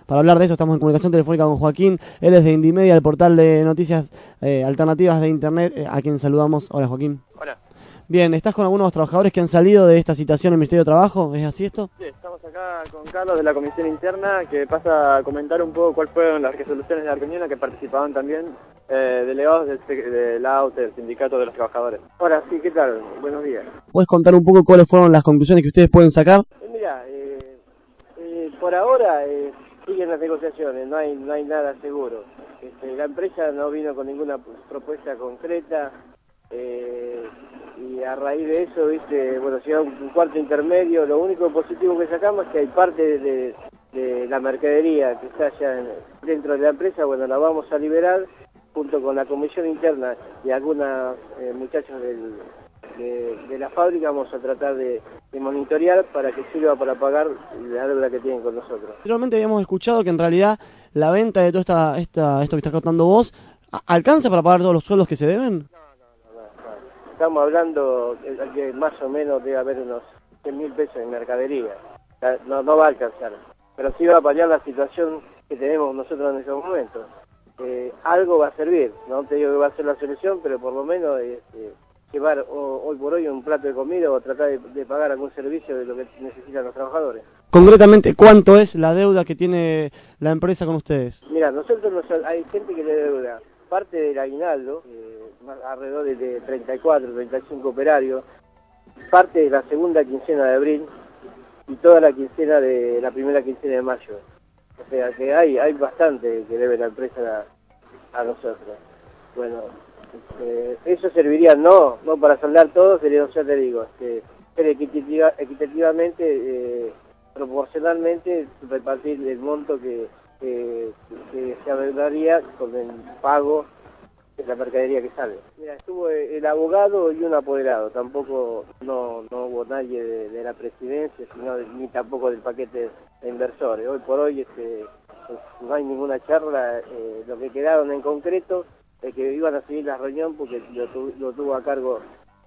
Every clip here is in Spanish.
Para hablar de eso estamos en comunicación telefónica con Joaquín. Él es de Indymedia, el portal de noticias alternativas de Internet, a quien saludamos. Hola, Joaquín. Hola. Bien, ¿estás con algunos trabajadores que han salido de esta situación en el Ministerio de Trabajo? ¿Es así esto? Sí, estamos acá con Carlos de la Comisión Interna, que pasa a comentar un poco cuáles fueron las resoluciones de la reunión, que participaban también delegados del AUTE, del Sindicato de los Trabajadores. Ahora sí, ¿qué tal? Buenos días. ¿Puedes contar un poco cuáles fueron las conclusiones que ustedes pueden sacar? Mira, por ahora siguen las negociaciones, no hay nada seguro. La empresa no vino con ninguna propuesta concreta. Y a raíz de eso, bueno, llega un cuarto intermedio. Lo único positivo que sacamos es que hay parte de la mercadería que está ya dentro de la empresa, bueno, la vamos a liberar junto con la comisión interna y algunos muchachos de la fábrica. Vamos a tratar de monitorear para que sirva para pagar la deuda que tienen con nosotros. Anteriormente habíamos escuchado que en realidad la venta de todo esto que estás contando vos, ¿alcanza para pagar todos los sueldos que se deben? Estamos hablando que más o menos debe haber unos 100.000 pesos en mercadería. No va a alcanzar, pero sí va a paliar la situación que tenemos nosotros en estos momentos. Algo va a servir, no te digo que va a ser la solución, pero por lo menos llevar hoy por hoy un plato de comida o tratar de pagar algún servicio de lo que necesitan los trabajadores. Concretamente, ¿cuánto es la deuda que tiene la empresa con ustedes? Mira, hay gente que le deuda parte del aguinaldo, alrededor de 34, 35 operarios, parte de la segunda quincena de abril y toda la quincena de la primera quincena de mayo. O sea que hay bastante que debe la empresa a nosotros. Bueno, eso serviría no para saldar todo, sería, ya te digo, ser equitativamente, proporcionalmente, repartir el monto que se adeudaría con el pago de la mercadería que sale. Mira, estuvo el abogado y un apoderado, tampoco no hubo nadie de la presidencia, ni tampoco del paquete de inversores. Hoy por hoy no hay ninguna charla. Lo que quedaron en concreto es que iban a seguir la reunión porque lo tuvo a cargo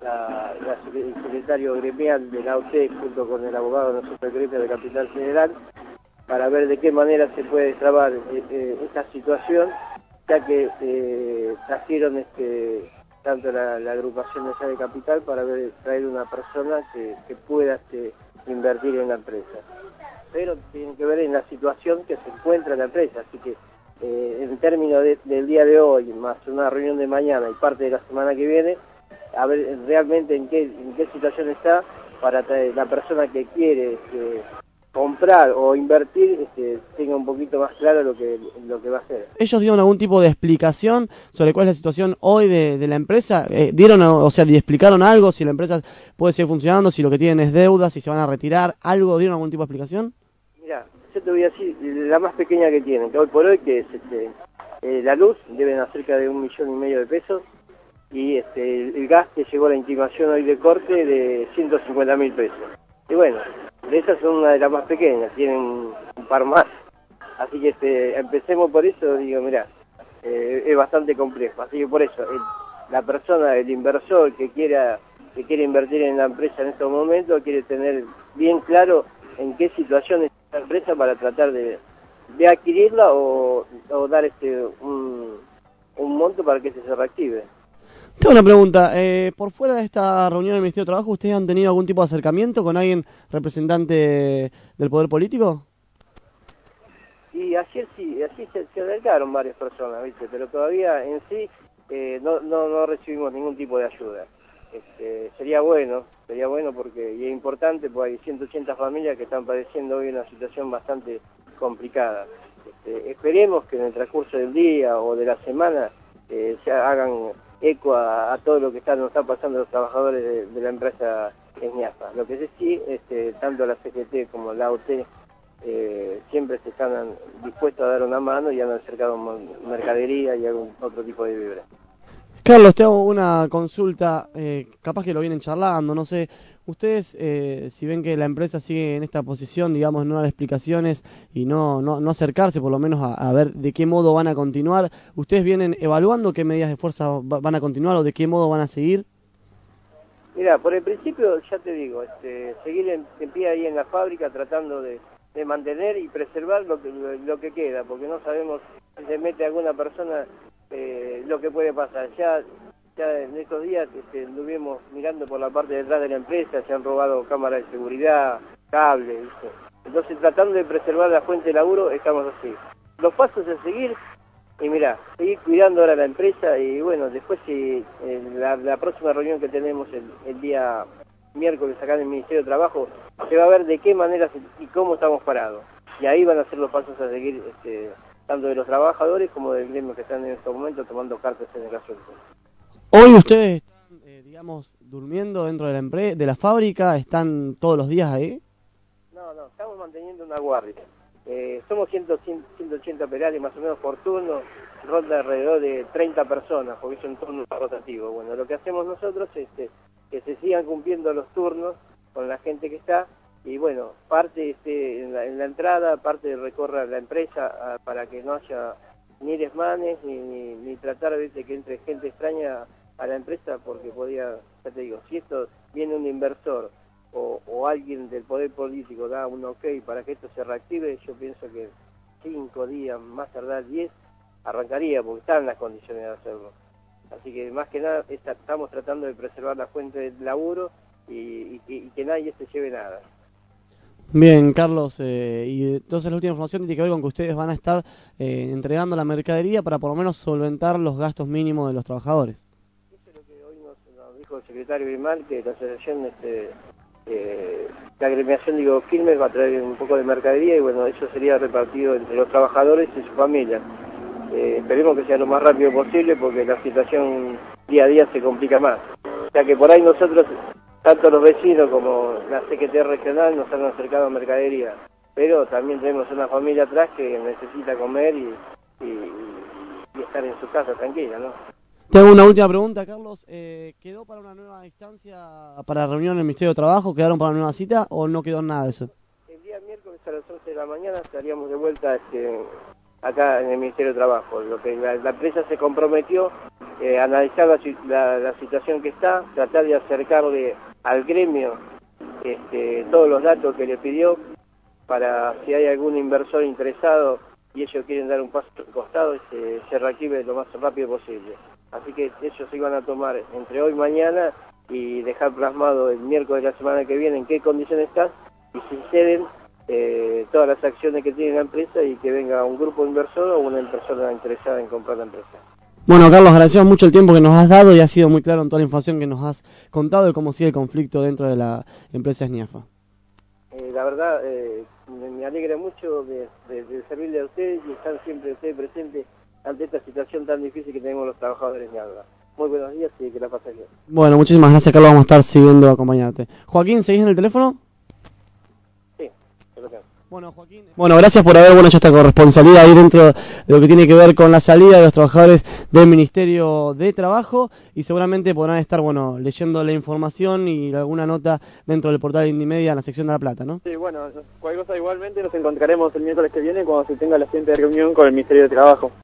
el secretario gremial de la OT junto con el abogado de nosotros gremio de Capital Federal, para ver de qué manera se puede destrabar esta situación, ya que trajeron tanto la agrupación de allá de Capital para traer una persona que pueda invertir en la empresa. Pero tienen que ver en la situación que se encuentra la empresa, así que en términos del día de hoy, más una reunión de mañana y parte de la semana que viene, a ver realmente en qué situación está, para la persona que quiere comprar o invertir tenga un poquito más claro lo que va a hacer. ¿Ellos dieron algún tipo de explicación sobre cuál es la situación hoy de la empresa? ¿Explicaron algo? Si la empresa puede seguir funcionando, si lo que tienen es deuda, si se van a retirar, ¿algo? ¿Dieron algún tipo de explicación? Mira, yo te voy a decir la más pequeña que tienen, que hoy por hoy, que es la luz, deben a cerca de 1,5 millones de pesos, y el gas, que llegó a la intimación hoy de corte, de 150.000 pesos. Y bueno, de esas son una de las más pequeñas, tienen un par más. Así que empecemos por eso. Digo, mira, es bastante complejo. Así que por eso, la persona, el inversor que quiere invertir en la empresa en estos momentos, quiere tener bien claro en qué situación está la empresa para tratar de adquirirla o dar un monto para que se reactive. Tengo una pregunta. Por fuera de esta reunión del Ministerio de Trabajo, ¿ustedes han tenido algún tipo de acercamiento con alguien representante del poder político? Y así se acercaron varias personas, ¿viste? Pero todavía en sí no recibimos ningún tipo de ayuda. Sería bueno porque y es importante, porque hay 180 familias que están padeciendo hoy una situación bastante complicada. Esperemos que en el transcurso del día o de la semana se hagan eco a todo lo que nos está pasando a los trabajadores de la empresa ESNIAFA. Lo que sí, tanto la CGT como la AUT siempre se están dispuestos a dar una mano y han acercado mercadería y algún otro tipo de víveres. Carlos, te hago una consulta, capaz que lo vienen charlando, no sé, ustedes si ven que la empresa sigue en esta posición, digamos, no dar explicaciones y no acercarse por lo menos a ver de qué modo van a continuar, ¿ustedes vienen evaluando qué medidas de fuerza van a continuar o de qué modo van a seguir? Mira, por el principio, ya te digo, seguir en pie ahí en la fábrica tratando de de mantener y preservar lo que queda, porque no sabemos si se mete alguna persona lo que puede pasar. Ya en estos días estuvimos mirando por la parte de atrás de la empresa, se han robado cámaras de seguridad, cables, ¿viste? Entonces, tratando de preservar la fuente de laburo, estamos así. Los pasos a seguir, y mirá, seguir cuidando ahora la empresa, y bueno, después la próxima reunión que tenemos el día miércoles acá en el Ministerio de Trabajo, se va a ver de qué manera y cómo estamos parados. Y ahí van a ser los pasos a seguir, tanto de los trabajadores como del gremio que están en estos momentos tomando cartas en el asunto. Hoy ustedes están, digamos, durmiendo dentro de la fábrica, ¿están todos los días ahí? No, estamos manteniendo una guardia. Somos 180 operarios más o menos por turno, ronda alrededor de 30 personas, porque es un turno rotativo. Bueno, lo que hacemos nosotros es que se sigan cumpliendo los turnos con la gente que está, y bueno, parte en la entrada, parte recorra la empresa para que no haya ni desmanes, ni tratar de que entre gente extraña a la empresa, porque podía, ya te digo, si esto viene un inversor o alguien del poder político da un ok para que esto se reactive, yo pienso que 5 días, más tardar 10, arrancaría, porque están las condiciones de hacerlo. Así que más que nada estamos tratando de preservar la fuente de laburo y que nadie se lleve nada. Bien, Carlos, y entonces la última información tiene que ver con que ustedes van a estar entregando la mercadería para por lo menos solventar los gastos mínimos de los trabajadores. Eso es lo que hoy nos dijo el secretario Grimal, que la asociación, la agremiación, Quilmes, va a traer un poco de mercadería, y bueno, eso sería repartido entre los trabajadores y sus familias. Esperemos que sea lo más rápido posible, porque la situación día a día se complica más. O sea que por ahí nosotros, tanto los vecinos como la Secretaría Regional, nos han acercado a mercadería, pero también tenemos una familia atrás que necesita comer y estar en su casa tranquila, ¿no? Te hago una última pregunta, Carlos. ¿Quedó para una nueva instancia, para reunión en el Ministerio de Trabajo? ¿Quedaron para una nueva cita o no quedó nada de eso? El día miércoles a las 11 de la mañana estaríamos de vuelta acá en el Ministerio de Trabajo. Lo que la empresa se comprometió, analizar la situación que está, tratar de acercarle al gremio todos los datos que le pidió, para si hay algún inversor interesado y ellos quieren dar un paso al costado, se reactive lo más rápido posible. Así que ellos se iban a tomar entre hoy y mañana y dejar plasmado el miércoles de la semana que viene en qué condiciones está, y si ceden todas las acciones que tiene la empresa, y que venga un grupo inversor o una persona interesada en comprar la empresa. Bueno, Carlos, agradecemos mucho el tiempo que nos has dado y has sido muy claro en toda la información que nos has contado de cómo sigue el conflicto dentro de la empresa SNIAFA. La verdad, me alegra mucho de servirle a ustedes y estar siempre ustedes presentes ante esta situación tan difícil que tenemos los trabajadores de Alba. Muy buenos días y que la pasen bien. Bueno, muchísimas gracias, Carlos, vamos a estar siguiendo acompañarte. Joaquín, ¿seguís en el teléfono? Sí, lo tengo. Bueno, Joaquín. Bueno, gracias por haber hecho esta corresponsalidad ahí dentro de lo que tiene que ver con la salida de los trabajadores del Ministerio de Trabajo, y seguramente podrán estar, leyendo la información y alguna nota dentro del portal Indimedia en la sección de La Plata, ¿no? Sí, bueno, cualquier cosa igualmente nos encontraremos el miércoles que viene cuando se tenga la siguiente reunión con el Ministerio de Trabajo.